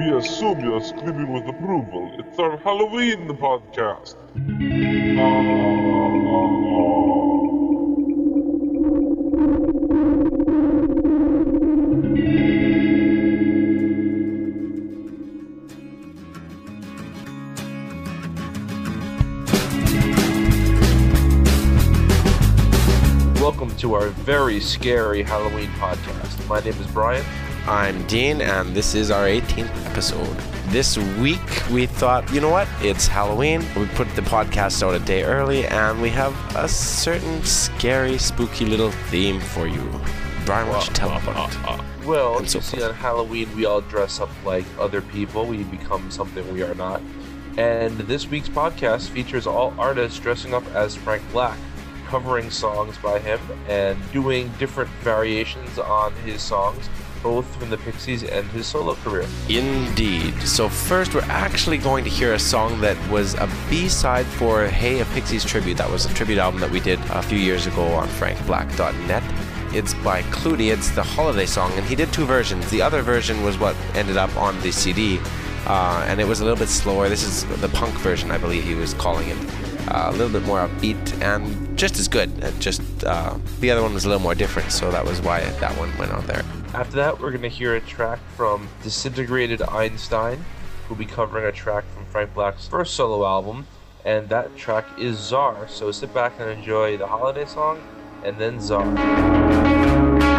We assume you're screaming with approval. It's our Halloween podcast. Welcome to our very scary Halloween podcast. My name is Brian. I'm Dean, and this is our 18th episode. This week, we thought, you know what? It's Halloween. We put the podcast out a day early, and we have a certain scary, spooky little theme for you. Brian, why don't you tell about it? Well, And so you see, forth. on Halloween, we all dress up like other people. We become something we are not. And this week's podcast features all artists dressing up as Frank Black, covering songs by him and doing different variations on his songs, both from the Pixies and his solo career. Indeed. So first, we're actually going to hear a song that was a B-side for Hey, a Pixies Tribute. That was a tribute album that we did a few years ago on frankblack.net. It's by Clutie. It's the holiday song, and he did two versions. The other version was what ended up on the CD, and it was a little bit slower. This is the punk version, I believe he was calling it. A little bit more upbeat and just as good. The other one was a little more different, so that was why that one went out there. After that, we're going to hear a track from Disintegrated Einstein, who'll be covering a track from Frank Black's first solo album, and that track is Czar. So sit back and enjoy the holiday song, and then Czar.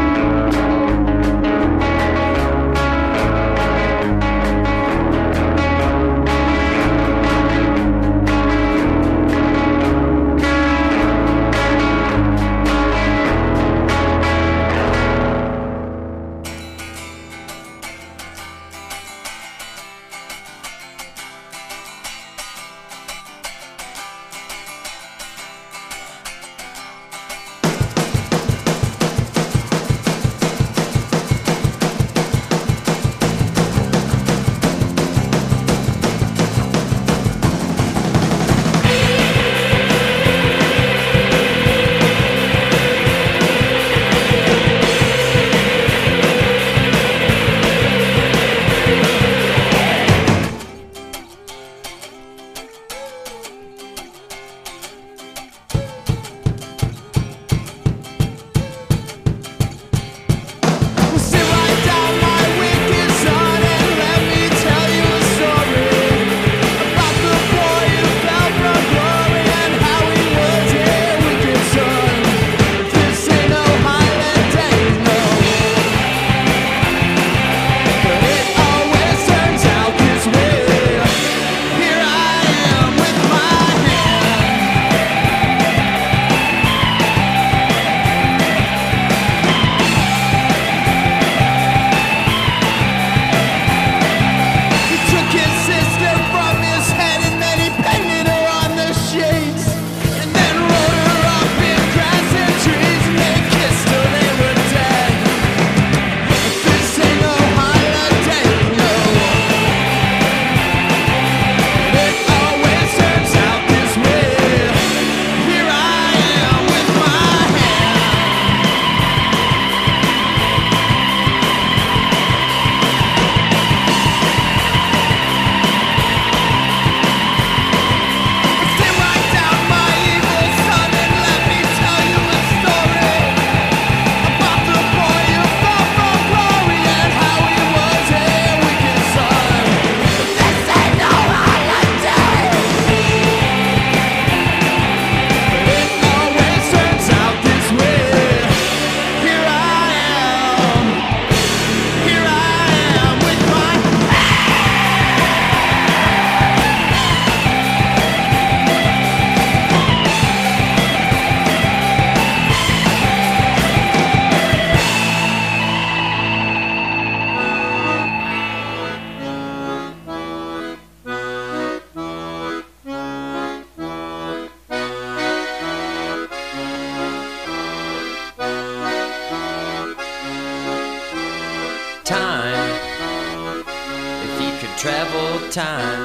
travel time,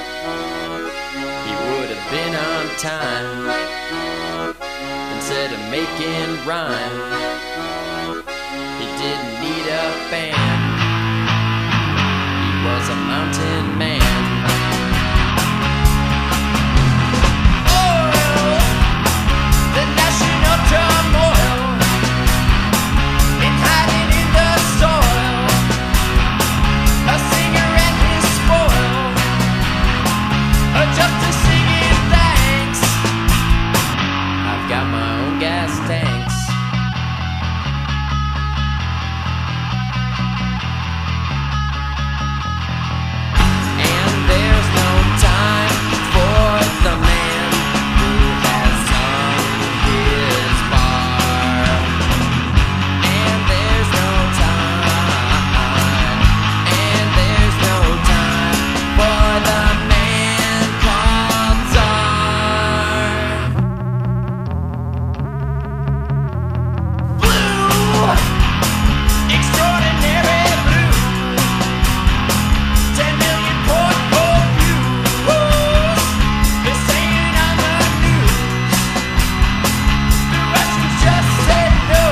he would have been on time. Instead of making rhyme, he didn't need a band. He was a mountain mountain man. The national turmoil, it's hiding in the soil. A singer and his spoil, just a singing thanks. I've got my own gas tanks. And there's no time for the man who has hung his bar. And there's no time, and there's no time for the man called Czar. Blue, extraordinary blue, 10 million portable views. They're saying on the news, the Russians just said no,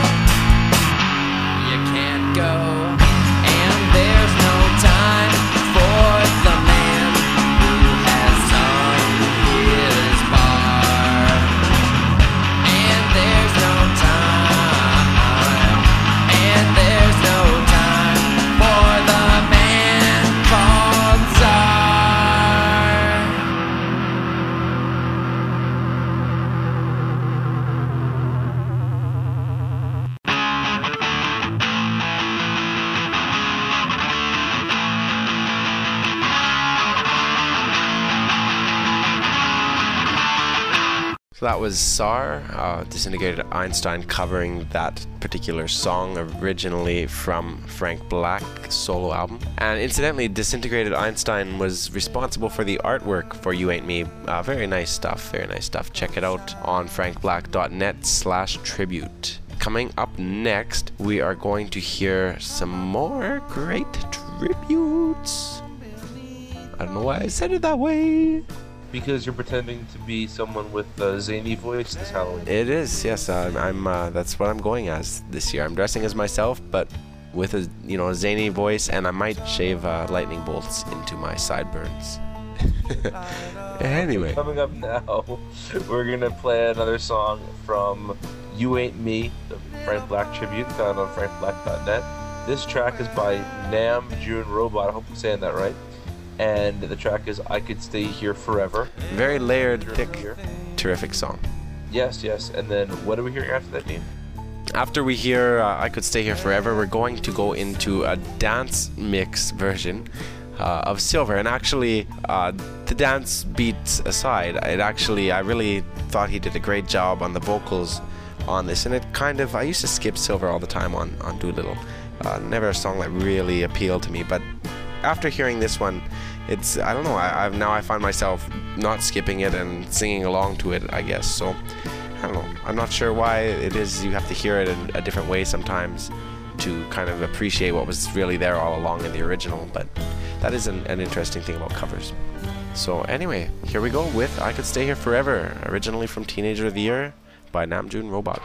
you can't go. And there's no time for the man who has hung his bar. And there's no time, and there's no time for the man called Czar. So that was Czar, Disintegrated Einstein, covering that particular song originally from Frank Black's solo album. And incidentally, Disintegrated Einstein was responsible for the artwork for You Ain't Me. Very nice stuff, very nice stuff. Check it out on frankblack.net/tribute. Coming up next, we are going to hear some more great tributes. I don't know why I said it that way. Because you're pretending to be someone with a zany voice this Halloween. It is, yes. I'm. That's what I'm going as this year. I'm dressing as myself, but with a a zany voice, and I might shave lightning bolts into my sideburns. Anyway, Coming up now, we're gonna play another song from You Ain't Me, the Frank Black tribute, found on frankblack.net. This track is by Nam June Robot. I hope I'm saying that right. And the track is I Could Stay Here Forever. very layered, thick, terrific song. Yes, yes. And then what are we hearing after that, Dean? After we hear I Could Stay Here Forever, we're going to go into a dance mix version of Silver. And actually, the dance beats aside, I really thought he did a great job on the vocals on this. And it kind of, I used to skip Silver all the time on Doolittle. Never a song that really appealed to me, but after hearing this one, it's, I don't know, I find myself not skipping it and singing along to it, I guess. So, I don't know, I'm not sure why it is you have to hear it in a different way sometimes to kind of appreciate what was really there all along in the original, but that is an interesting thing about covers. So anyway, here we go with I Could Stay Here Forever, originally from Teenager of the Year by Nam June Robot.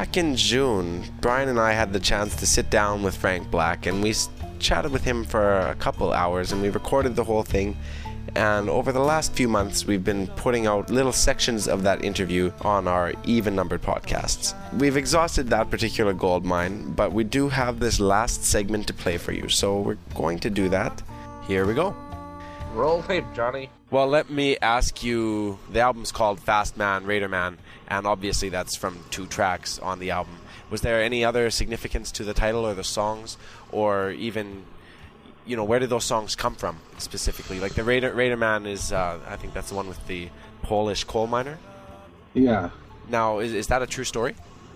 back in June, Brian and I had the chance to sit down with Frank Black, and we chatted with him for a couple hours, and we recorded the whole thing. And over the last few months, we've been putting out little sections of that interview on our even-numbered podcasts. We've exhausted that particular gold mine, but we do have this last segment to play for you, so we're going to do that. Here we go. Roll tape, Johnny. Well, let me ask you, the album's called Fast Man, Raider Man, and obviously that's from 2 tracks on the album. Was there any other significance to the title or the songs, or even, you know, where did those songs come from specifically? Like the Raider Man is, I think that's the one with the Polish coal miner. Yeah. Now, is that a true story?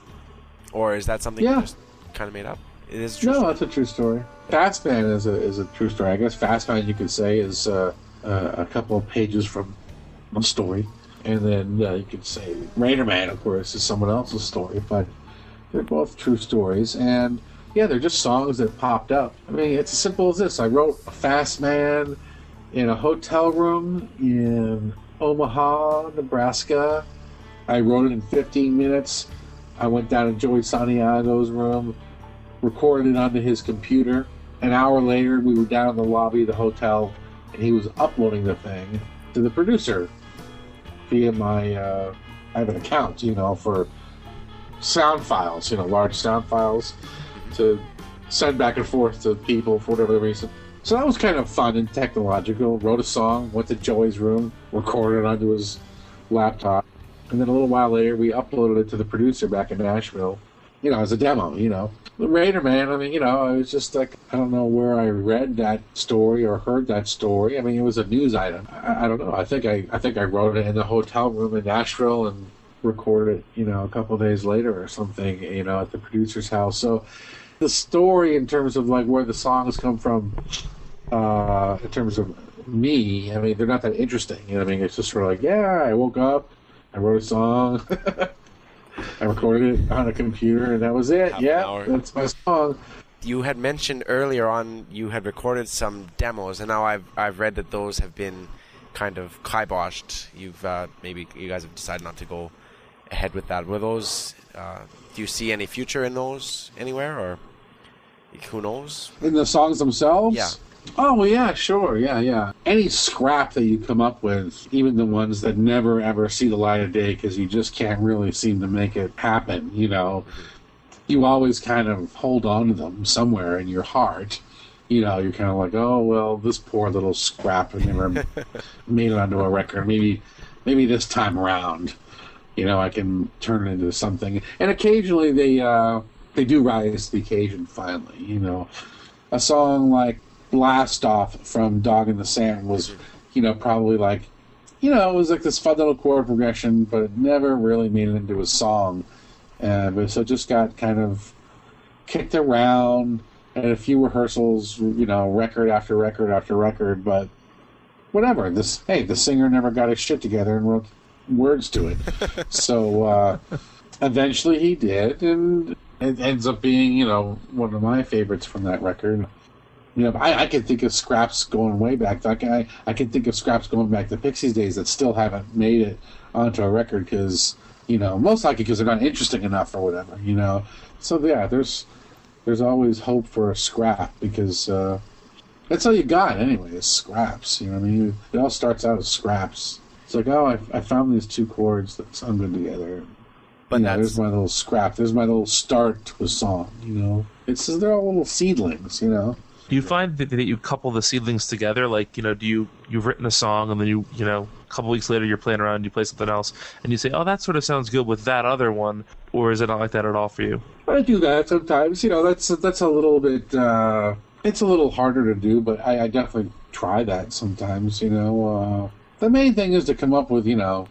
Or is that something you just kind of made up? It is a true story. No, it's a true story. Fast Man is a true story. I guess Fast Man, you could say, is a couple of pages from a story. And then you could say Raider Man, of course, is someone else's story. But they're both true stories. And yeah, they're just songs that popped up. I mean, it's as simple as this. I wrote a Fast Man in a hotel room in Omaha, Nebraska. I wrote it in 15 minutes. I went down to Joey Santiago's room, recorded it onto his computer. An hour later, we were down in the lobby of the hotel, and he was uploading the thing to the producer via my, I have an account, you know, for sound files, you know, large sound files to send back and forth to people for whatever reason. So that was kind of fun and technological. Wrote a song, went to Joey's room, recorded it onto his laptop, and then a little while later, we uploaded it to the producer back in Nashville, you know, as a demo, you know. The Raider Man, I mean, you know, I was just like, I don't know where I read that story or heard that story. I mean, it was a news item. I don't know. I think I wrote it in the hotel room in Nashville and recorded it, you know, a couple of days later or something, you know, at the producer's house. So the story in terms of like where the songs come from, in terms of me, I mean, they're not that interesting. You know what I mean? It's just sort of like, yeah, I woke up, I wrote a song. I recorded it on a computer, and that was it. Yeah, that's my song. You had mentioned earlier on you had recorded some demos, and now I've read that those have been kind of kiboshed. You've maybe you guys have decided not to go ahead with that. Were those? Do you see any future in those anywhere, or who knows? In the songs themselves? Yeah. Oh, well, yeah, sure, yeah. Any scrap that you come up with, even the ones that never, ever see the light of day because you just can't really seem to make it happen, you know, you always kind of hold on to them somewhere in your heart. You know, you're kind of like, oh, well, this poor little scrap never made it onto a record. Maybe this time around, you know, I can turn it into something. And occasionally they do rise to the occasion finally, you know. A song like Blast Off from Dog in the Sand was, you know, probably like, you know, it was like this fun little chord progression, but it never really made it into a song. But so it just got kind of kicked around at a few rehearsals, you know, record after record after record, but whatever. The singer never got his shit together and wrote words to it. So eventually he did, and it ends up being, you know, one of my favorites from that record. You know, I can think of scraps going way back. Like I can think of scraps going back to Pixies days that still haven't made it onto a record because, you know, most likely because they're not interesting enough or whatever, you know. So yeah, there's always hope for a scrap because that's all you got anyway is scraps. You know what I mean? It all starts out as scraps. It's like, oh, I found these 2 chords that sound good together. But you know, there's my little scrap. There's my little start to a song. You know, they're all little seedlings. You know. Do you find that you couple the seedlings together? Like, you know, you've written a song and then you know, a couple weeks later you're playing around and you play something else and you say, oh, that sort of sounds good with that other one, or is it not like that at all for you? I do that sometimes. You know, that's a little bit. It's a little harder to do, but I definitely try that sometimes. You know, the main thing is to come up with you know,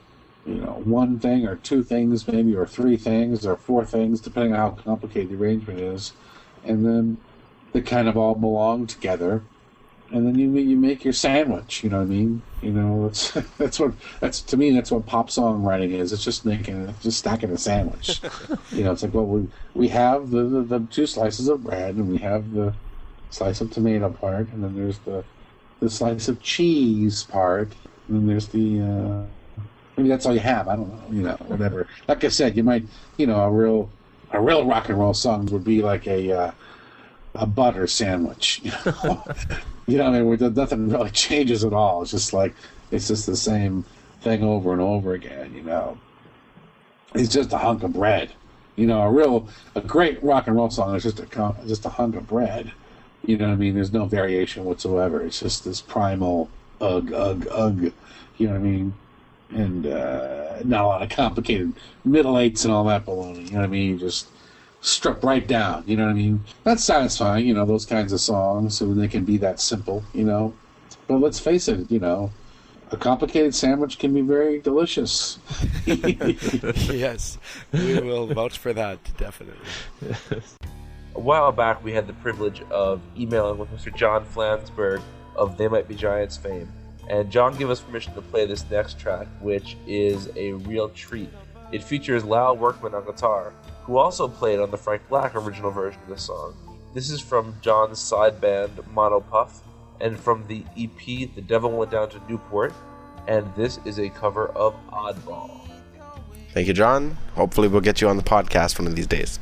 1 thing or 2 things maybe, or 3 things or 4 things, depending on how complicated the arrangement is, and then they kind of all belong together, and then you make your sandwich. You know what I mean? You know, that's to me that's what pop songwriting is. It's just stacking a sandwich. You know, it's like, well, we have the 2 slices of bread, and we have the slice of tomato part, and then there's the slice of cheese part, and then there's the maybe that's all you have. I don't know. You know, whatever. Like I said, you might, you know, a real rock and roll song would be like a butter sandwich. You know, you know what I mean? Where nothing really changes at all. It's just like it's just the same thing over and over again. You know, it's just a hunk of bread. You know, a great rock and roll song is just a hunk of bread. You know what I mean? There's no variation whatsoever. It's just this primal ugh, ugh, ugh. You know what I mean? And not a lot of complicated middle eights and all that baloney. You know what I mean? You just struck right down. You know what I mean? That's satisfying. You know, those kinds of songs, so they can be that simple. You know, but let's face it. You know, a complicated sandwich can be very delicious. Yes, we will vouch for that, definitely. A while back, we had the privilege of emailing with Mr. John Flansburgh of They Might Be Giants fame. And John gave us permission to play this next track, which is a real treat. It features Lyle Workman on guitar, who also played on the Frank Black original version of this song. This is from John's side band, Mono Puff, and from the EP The Devil Went Down to Newport, and this is a cover of Oddball. Thank you, John. Hopefully we'll get you on the podcast one of these days.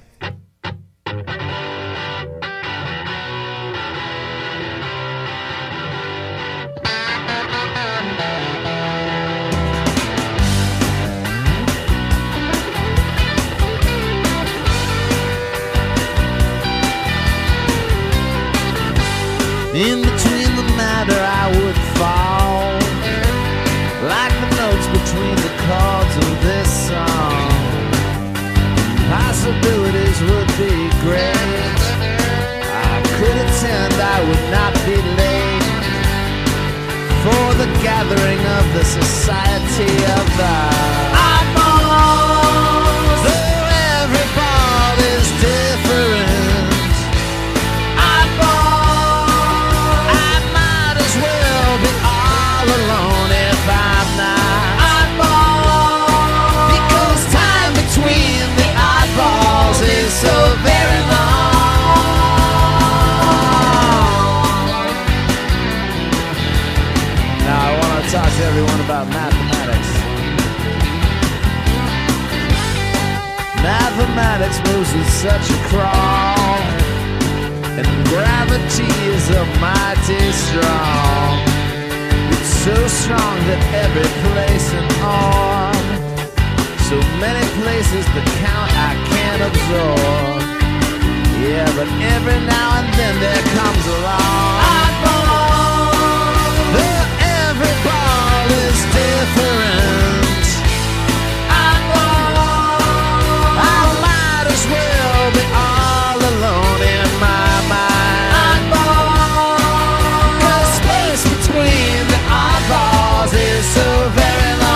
In between the matter I would fall, like the notes between the chords of this song. Possibilities would be great. I could attend, I would not be late for the gathering of the Society of the Eyeballs. Though every ball is different, alone if I'm not oddball, because time between the oddballs is so very long. Now I want to talk to everyone about mathematics. Mathematics moves with such a crawl, and gravity is a mighty strong. So strong that every place and on, so many places the count I can't absorb. Yeah, but every now and then there comes along oddball. Though every ball is different, oddball, I might as well be all alone in my mind. Oddball, 'cause space between the oddballs is so very long.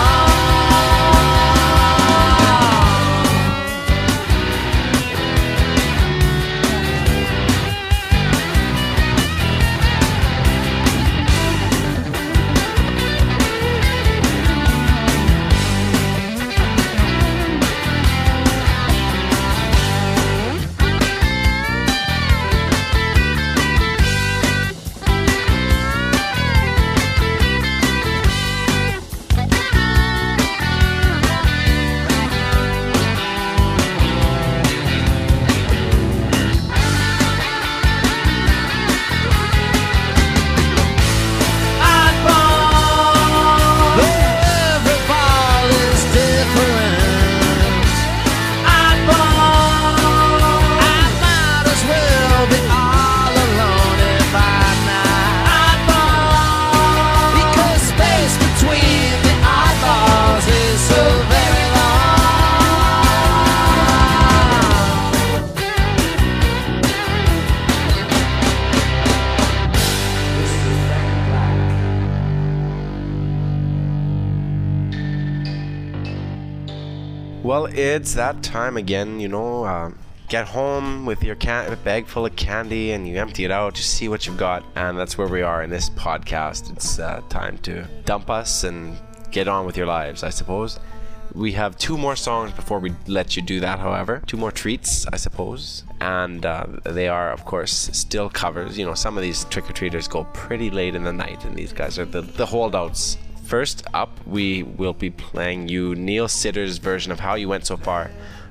Well, it's that time again, you know. Get home with your bag full of candy and you empty it out, just see what you've got. And that's where we are in this podcast. It's time to dump us and get on with your lives, I suppose. We have 2 more songs before we let you do that, however. 2 more treats, I suppose. And they are, of course, still covers. You know, some of these trick-or-treaters go pretty late in the night, and these guys are the holdouts. First up, we will be playing you Neil Sitter's version of How You Went So Far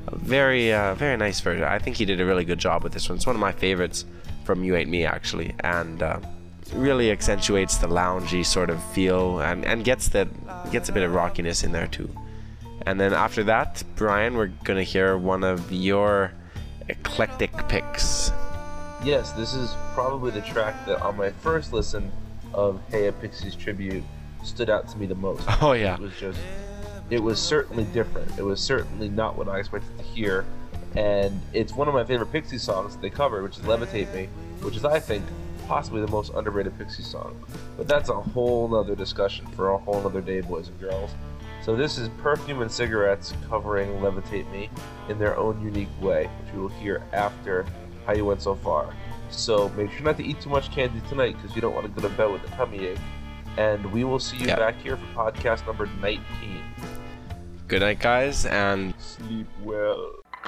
A very nice version. I think he did a really good job with this one. It's one of my favorites from You Ain't Me, actually, and really accentuates the loungy sort of feel and gets a bit of rockiness in there too. And then after that, Brian, we're gonna hear one of your eclectic picks. Yes, this is probably the track that on my first listen of Hey, a Pixies Tribute stood out to me the most. Oh yeah. It was certainly different. It was certainly not what I expected to hear, and it's one of my favorite Pixies songs that they covered, which is Levitate Me, which is, I think, possibly the most underrated Pixies song. But that's a whole nother discussion for a whole nother day, boys and girls. So this is Perfume and Cigarettes covering Levitate Me in their own unique way, which we will hear after How You Went So Far. So make sure not to eat too much candy tonight, because you don't want to go to bed with a tummy ache. And we will see you back here for podcast number 19. Good night, guys, and Sleep well.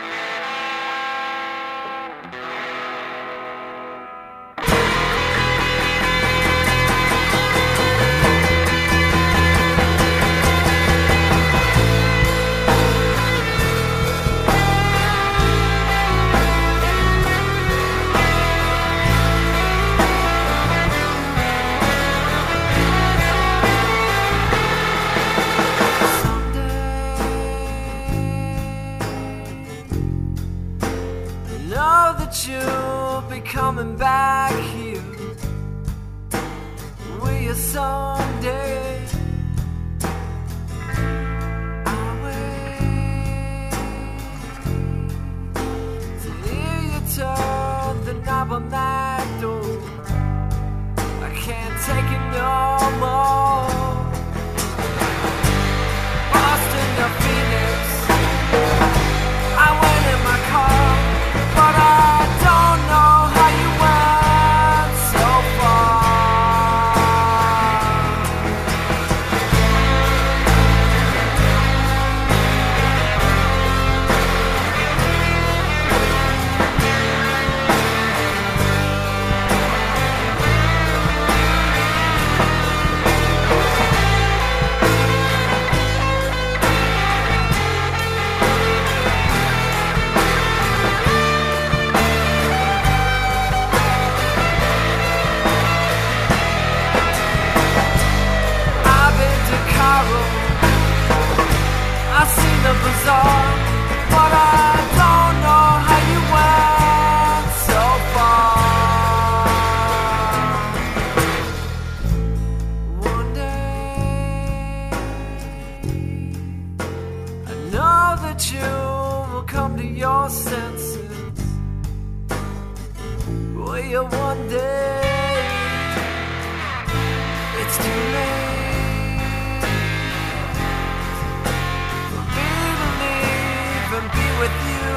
You'll be coming back here. Will you someday? I'll wait to hear you turn the knob on that door. I can't take it no more. Boston to Phoenix, I went in my car, but I don't know how you went so far. I've seen the bazaar, but I don't know how you went so far. One day, I know that you will come to your senses. Will you one day? It's too late. And be with you.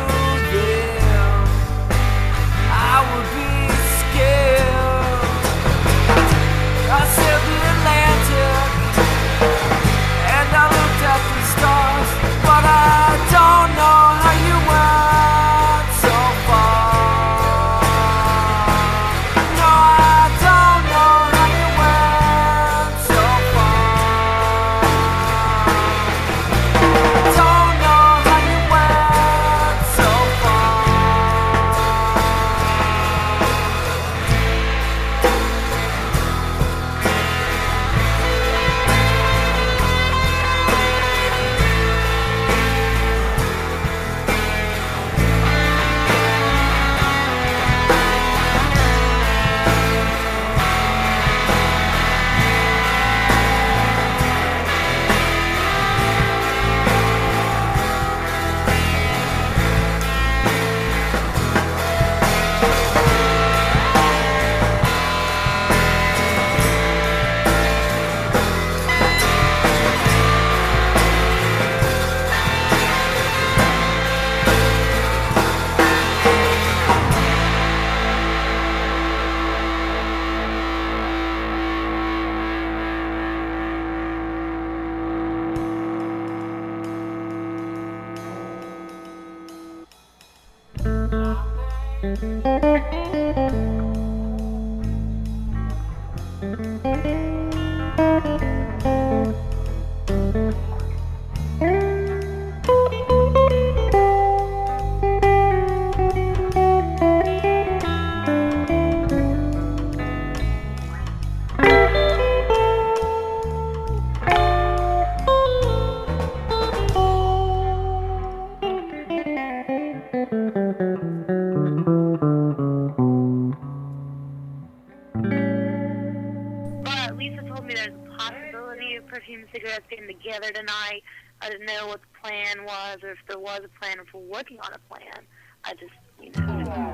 me there's a possibility of Perfume Cigarettes getting together tonight. I didn't know what the plan was, or if there was a plan, or if we're working on a plan. I just, you know.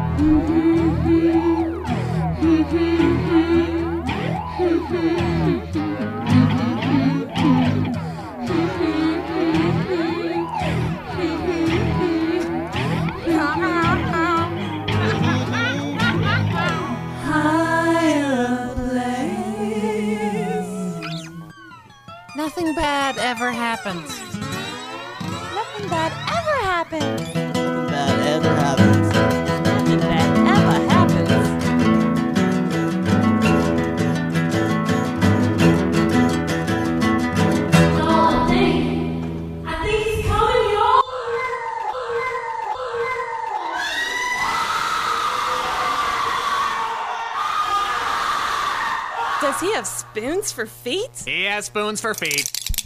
Nothing bad ever happens. Nothing bad ever happens. Nothing bad ever happens. Nothing bad ever happens. Oh, I think he's coming, y'all. Does he have spoons for feet? He has spoons for feet.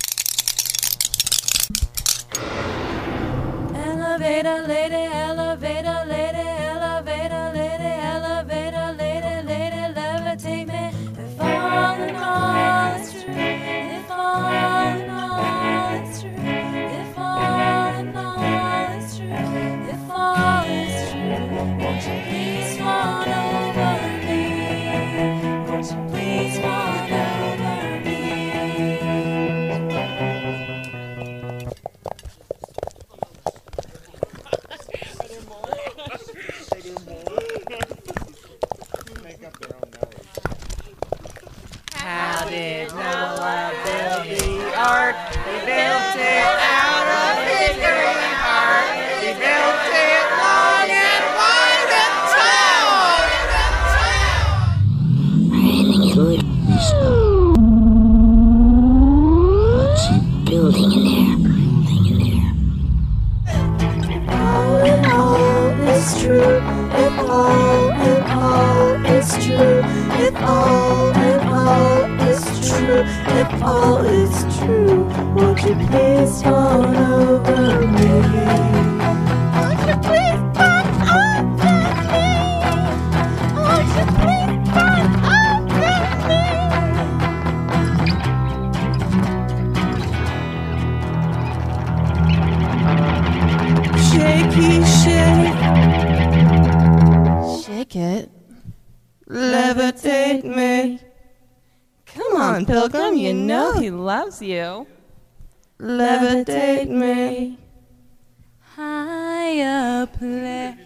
Elevator lady, elevator lady, elevator lady, elevator lady, lady, levitate me. If all in all it's true, if all in all it's true, if all in all it's true, if all is true, won't you please fawn over me? Won't you please fawn over me? How did Noah build the ark? He built it out of hickory and bark. He built it long and wide and tall. What's he building in there? All in all is true. If all in all is true. If all in all is true. If all is true. Won't you please fawn over me? Won't you please fawn over me? Won't you please fawn over me? Shaky shake. Shake it. Levitate me. Come on, Pilgrim, you know he loves you. Levitate me. Higher place.